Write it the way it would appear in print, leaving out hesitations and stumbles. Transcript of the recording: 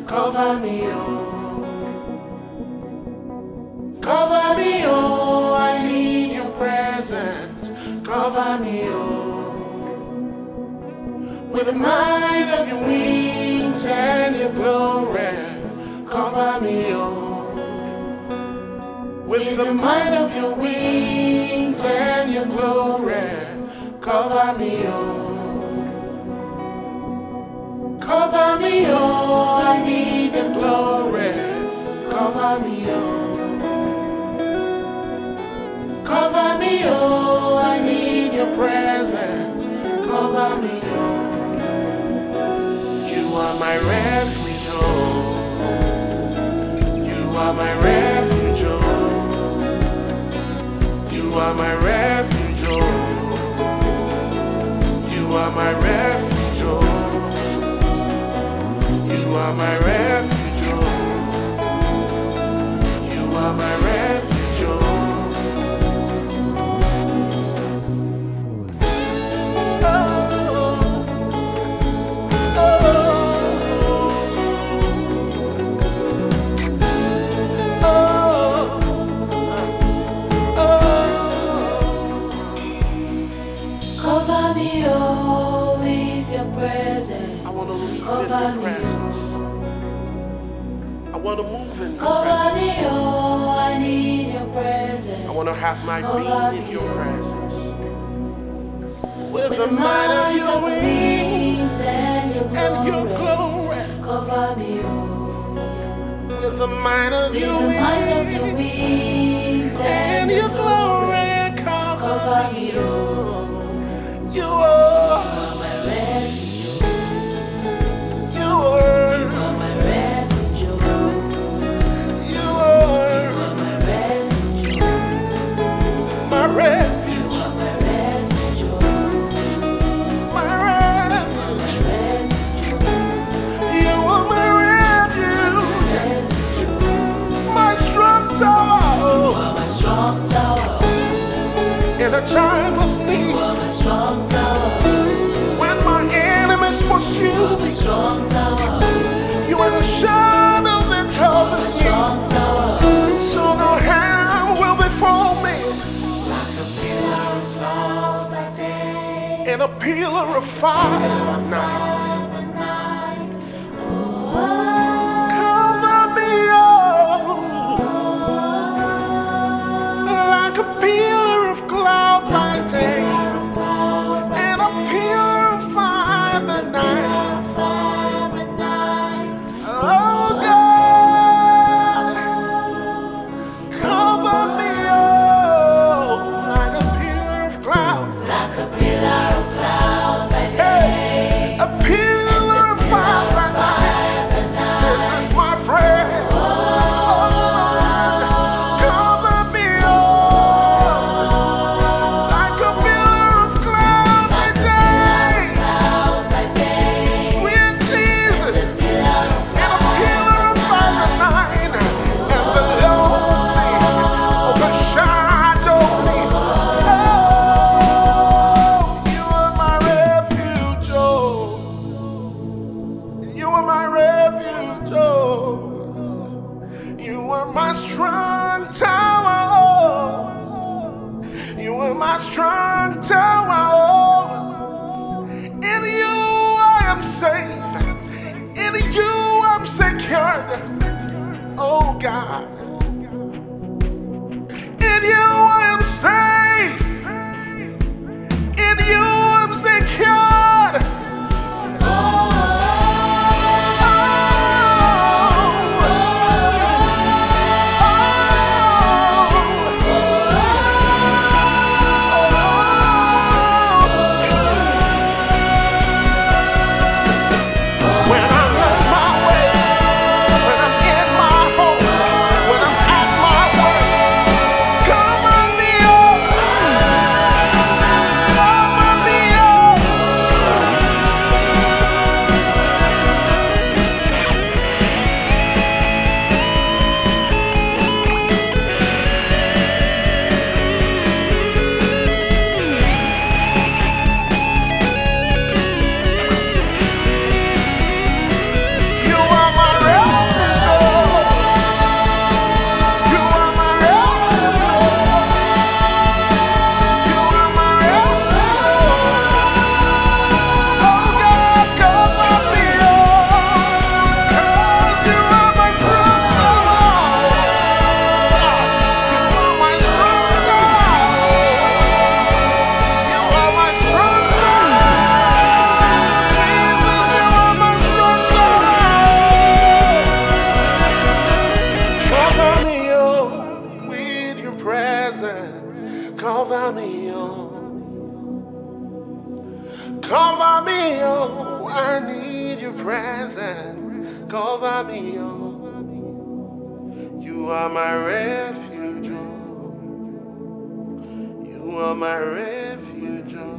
Cover me, cover me, oh, I need your presence. Cover me, with the might of your wings and your glory. Cover me, with the might of your wings and your glory. Cover me, cover me, I need the glory. Cover me, cover me, I need your presence. Cover me, you are my refuge, you are my refuge, you are my refuge, you are my refuge, you are my refuge, you are my refuge. Cover me, oh, with your presence. I want to live in your presence. I want to move in your Cover presence. me, oh, I need your presence. I want to have my Cover being in me, your oh. presence. With the might of your wings and your glory. Cover me, oh, With the might of with your the might of your wings wings and your glory. Cover me, you are my refuge. you are My refuge, you are my refuge, my refuge, my refuge, my refuge. refuge, You are my refuge, refuge. my strong tower. My strong tower, In a time of need, my strong tower, when my enemies pursue my me, strong tower, you are the shadow that covers me. strong tower, So no harm will befall me, like a pillar of cloud by day, and a pillar of fire at night. by night. Cover me, like a pillar of cloud by day, and a pillar of fire by night. Oh God, cover me, like a pillar of cloud, Like a pillar of cloud by day, a pillar of fire by night. This is my prayer. Oh Lord, cover me, like a pillar of cloud by day. cloud by day, Sweet Jesus, pillar of and a pillar of fire by night, and the lonely overshadow me. Oh, you are my refuge, you are my refuge, you are my strong tower, you are my strong tower. In you I am safe, in you I'm secured. Oh God, in you I am safe, in you I'm secured. When I'm on my way, when I'm in my home, when Cover me, oh, I need your presence. Cover me, oh, you are my refuge, oh, you are my refuge, oh.